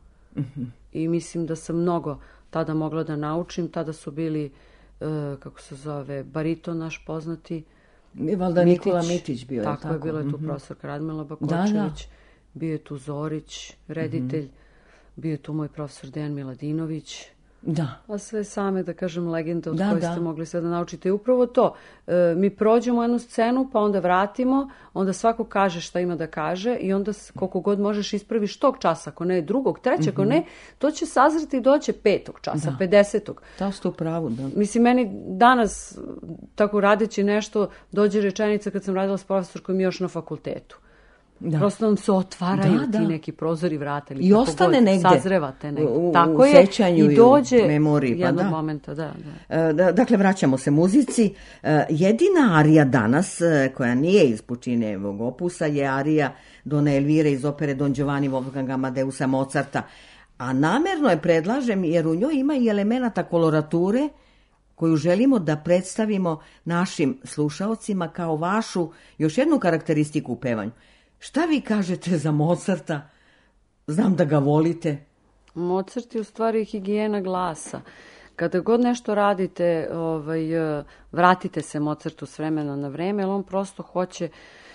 I mislim da sam mnogo tada mogla da naučim. Tada su bili, e, kako se zove, bariton naš poznati, I valjda Nikola Mitić bio, je tako, tako? je, bila je tu Mhm. profesorka Radmila Bakočević, Da, da. bio je tu Zorić, reditelj, bio je tu moj profesor Dejan Miladinović, Da. a sve same, da kažem, legende od Da, koje da. ste mogli sve da naučite. I upravo to, e, mi prođemo jednu scenu, pa onda vratimo, onda svako kaže šta ima da kaže i onda s- koliko god možeš ispraviš tog časa, ako ne drugog, trećeg, ako ne, to će sazreti i doće petog časa, pedesetog. Da ste u pravu, da. Mislim, meni danas, tako radeći nešto, dođe rečenica kad sam radila s profesorkom još na fakultetu. Da. Prosto nam se otvaraju Da, ti da. neki prozori vrata. Ili I kako ostane god, negde. Sazrevate negde. U- u- Tako u je. sećanju i I u dođe memoriji, pa jednog da. momenta, da, da. E, da- Dakle, vraćamo se muzici. E, Jedina arija danas e, koja nije iz Pučinijevog opusa je arija Dona Elvire iz opere Don Giovanni Wolfganga Amadeusa Mozarta. A namerno je predlažem jer u njoj ima i elemenata kolorature koju želimo da predstavimo našim slušaocima kao vašu još jednu karakteristiku u pevanju. Šta vi kažete za Mozarta? Znam da ga volite. Mozart je u stvari higijena glasa. Kada god nešto radite, ovaj, eh, vratite se Mozartu s vremena na vreme, jer on prosto hoće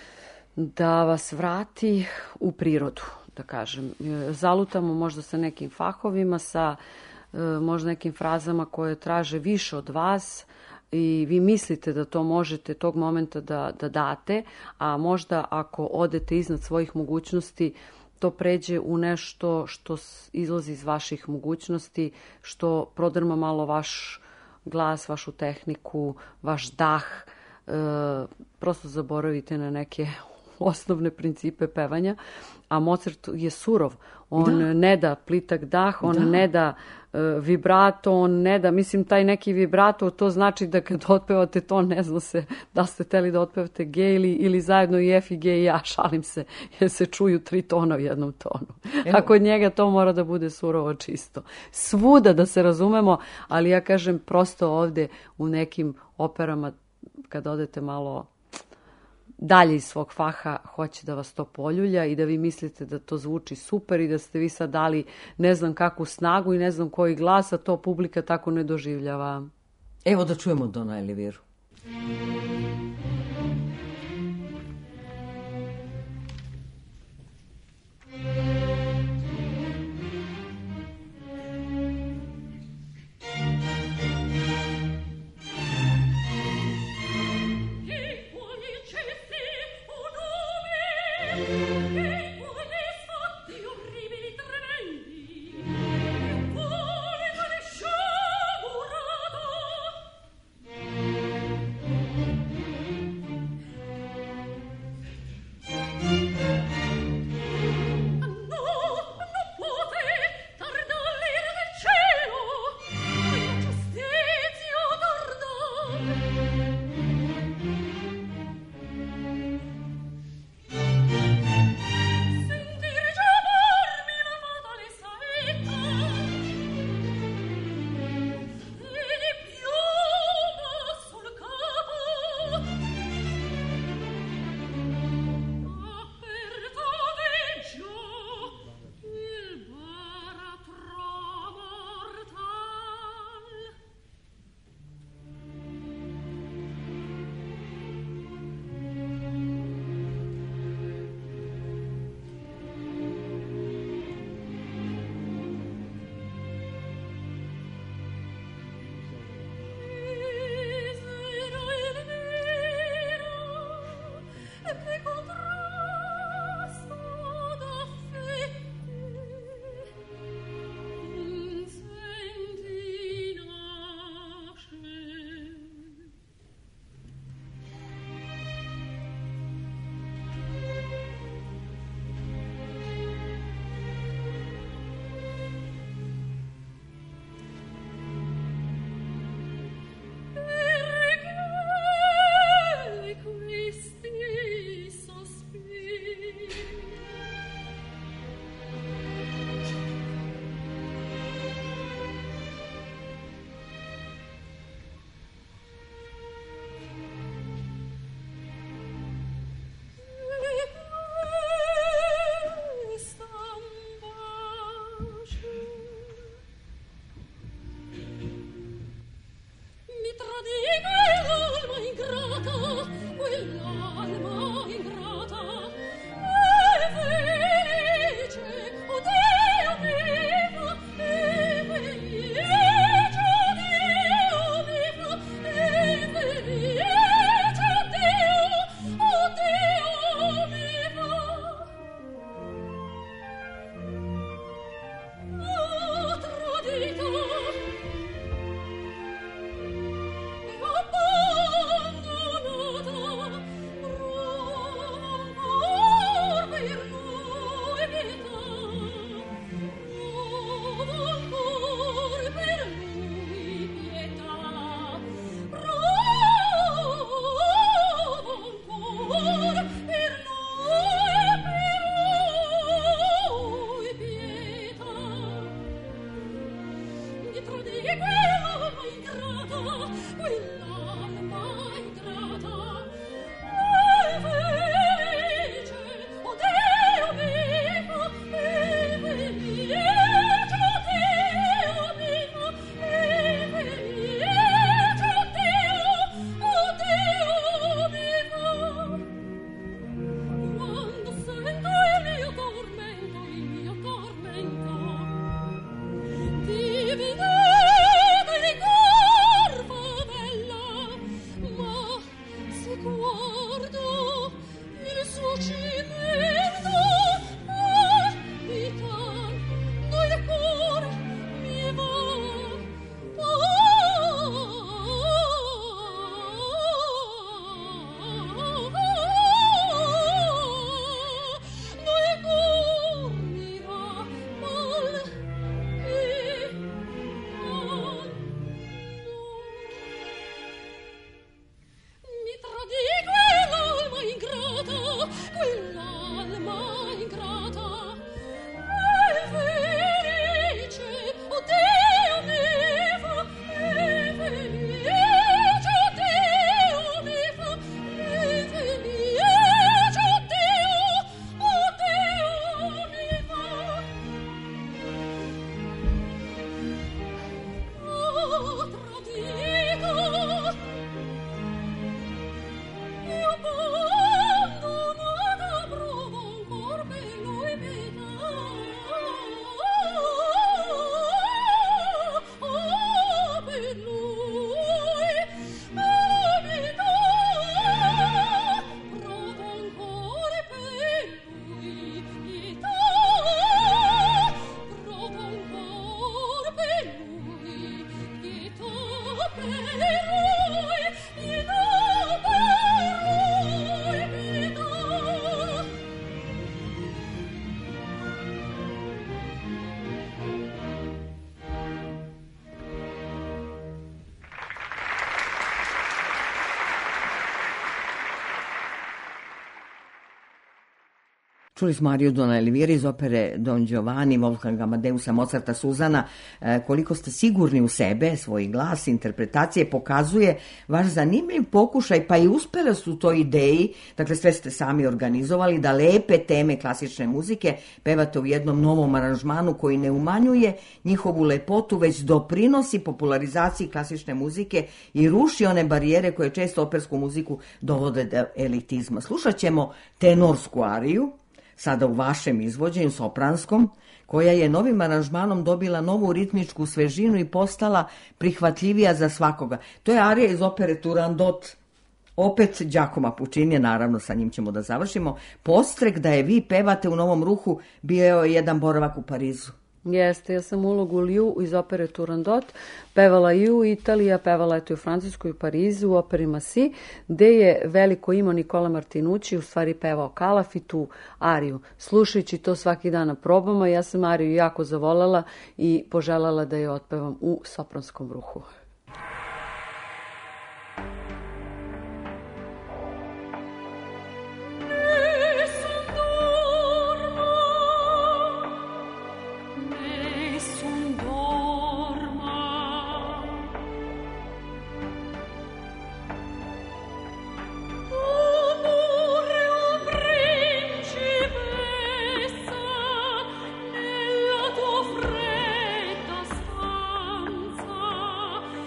da vas vrati u prirodu, da kažem. Eh, Zalutamo možda sa nekim fahovima, sa eh, možda nekim frazama koje traže više od vas i vi mislite da to možete tog momenta da, da date, a možda ako odete iznad svojih mogućnosti, to pređe u nešto što s- izlazi iz vaših mogućnosti, što prodrma malo vaš glas, vašu tehniku, vaš dah. E, prosto zaboravite na neke osnovne principe pevanja, a Mozart je surov. On Da. ne da plitak dah, on Da. ne da e, vibrato, on ne da, mislim, taj neki vibrato, to znači da kad otpevate to, ne zna se da ste teli da otpevate G ili, ili zajedno i F i G i ja, šalim se, jer se čuju tri tona u jednom tonu. Evo. A kod njega to mora da bude surovo čisto. Svuda da se razumemo, ali ja kažem prosto ovde u nekim operama, kad odete malo dalje iz svog faha, hoće da vas to poljulja i da vi mislite da to zvuči super i da ste vi sad dali ne znam kakvu snagu i ne znam koji glas, a to publika tako ne doživljava. Evo da čujemo Dona Elviru. Che pulicessi un nome, che puoli fatti orribili tremendi, che puoli tale sciagurato. Čuli smo Ariju Dona Elvira iz opere Don Giovanni, Wolfgang Amadeusa Mozarta, Suzana. Koliko ste sigurni u sebe, svoj glas, interpretacije pokazuje vaš zanimljiv pokušaj, pa i uspele su toj ideji, dakle sve ste sami organizovali, da lepe teme klasične muzike pevate u jednom novom aranžmanu koji ne umanjuje njihovu lepotu, već doprinosi popularizaciji klasične muzike i ruši one barijere koje često opersku muziku dovode do elitizma. Slušat ćemo tenorsku ariju, sada u vašem izvođenju, sopranskom, koja je novim aranžmanom dobila novu ritmičku svežinu i postala prihvatljivija za svakoga. To je arija iz opere Turandot, opet Giacomo Puccini, naravno sa njim ćemo da završimo. Postrek da je vi pevate u Novom Ruhu bio je jedan boravak u Parizu. Jeste, ja sam ulogu Liu iz opere Turandot pevala i u Italiji, pevala je to u Francuskoj, u Parizu, u operi Massi, gde je veliko imo Nicola Martinucci u stvari pevao Kalaf i tu ariju. Slušajući to svaki dan na probama, ja sam ariju jako zavolela i poželjela da je otpevam u sopranskom ruhu. Stanza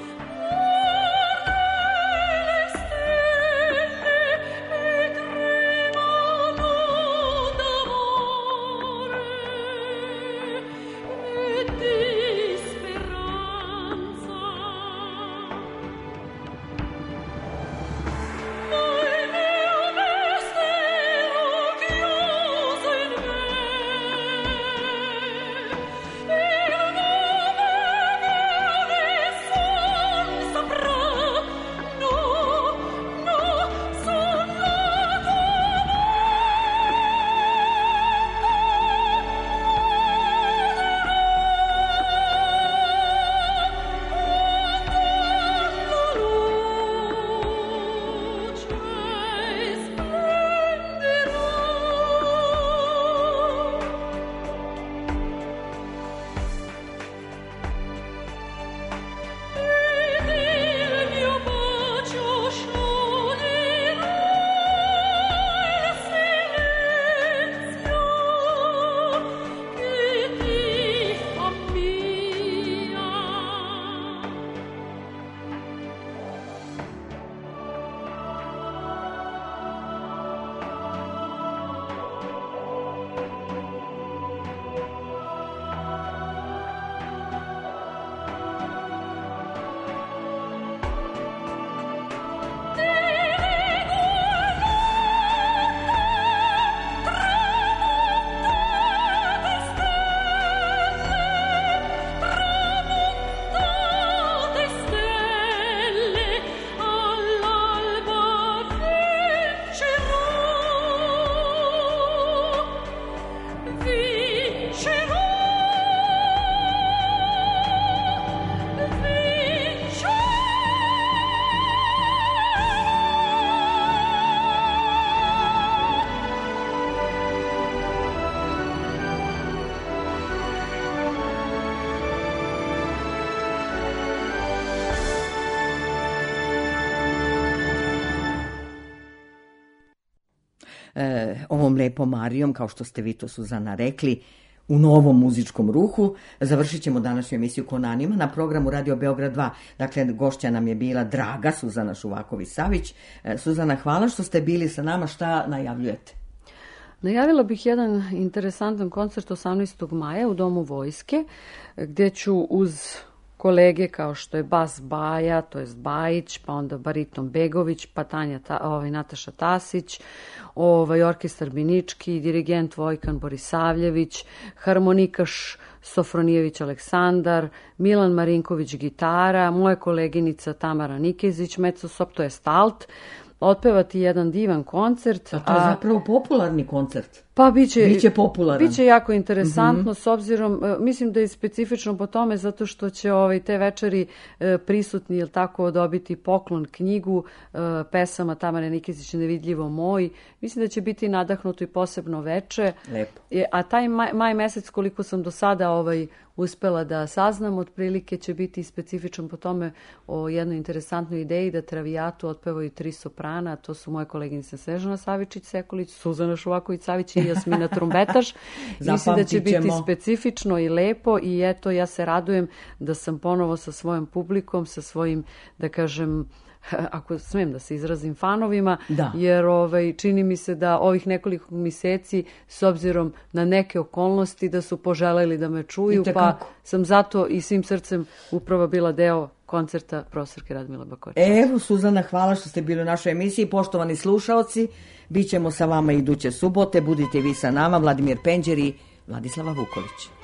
ovom lepom Marijom, kao što ste vi to, Suzana, rekli, u novom muzičkom ruhu. Završit ćemo današnju emisiju Konanima na programu Radio Beograd dva. Dakle, gošća nam je bila draga Suzana Šuvaković-Savić. Suzana, hvala što ste bili sa nama. Šta najavljujete? Najavila bih jedan interesantan koncert osamnaestog maja u Domu vojske, gdje ću uz kolege kao što je bas Baja, to jest Bajić, pa onda bariton Begović, pa Tanja, ovaj, Nataša Tasić, ovaj, orkestar Binički, dirigent Vojkan Borisavljević, harmonikaš Sofronijević Aleksandar, Milan Marinković gitara, moja koleginica Tamara Nikezić, mezzosop, to je alt, otpevati jedan divan koncert. A to je zapravo popularni koncert. Pa biće, biće popularan. Biće jako interesantno, mm-hmm. s obzirom, mislim da je specifično po tome, zato što će ovaj, te večeri e, prisutni, jel tako, dobiti poklon knjigu e, pesama Tamare Nikezić Nevidljivo moj. Mislim da će biti nadahnuto i posebno veče. Lepo. E, a taj maj, maj mesec, koliko sam do sada ovaj, uspela da saznam, otprilike će biti specifičan po tome o jednoj interesantnoj ideji da Travijatu otpevaju tri soprana, to su moje koleginice Snežana Savičić-Sekulić, Suzana Šuvaković-Savić i Jasmina Trumbetaš. Mislim da će biti specifično i lepo i eto, ja se radujem da sam ponovo sa svojom publikom, sa svojim, da kažem, ako smem da se izrazim, fanovima, da. Jer ovaj, čini mi se da ovih nekoliko mjeseci, s obzirom na neke okolnosti, da su poželeli da me čuju, pa sam zato i svim srcem upravo bila deo koncerta profesorke Radmile Bakočević. Evo, Suzana, hvala što ste bili u našoj emisiji. Poštovani slušaoci, bit ćemo sa vama iduće subote. Budite vi sa nama, Vladimir Penđer i Vladislava Vuković.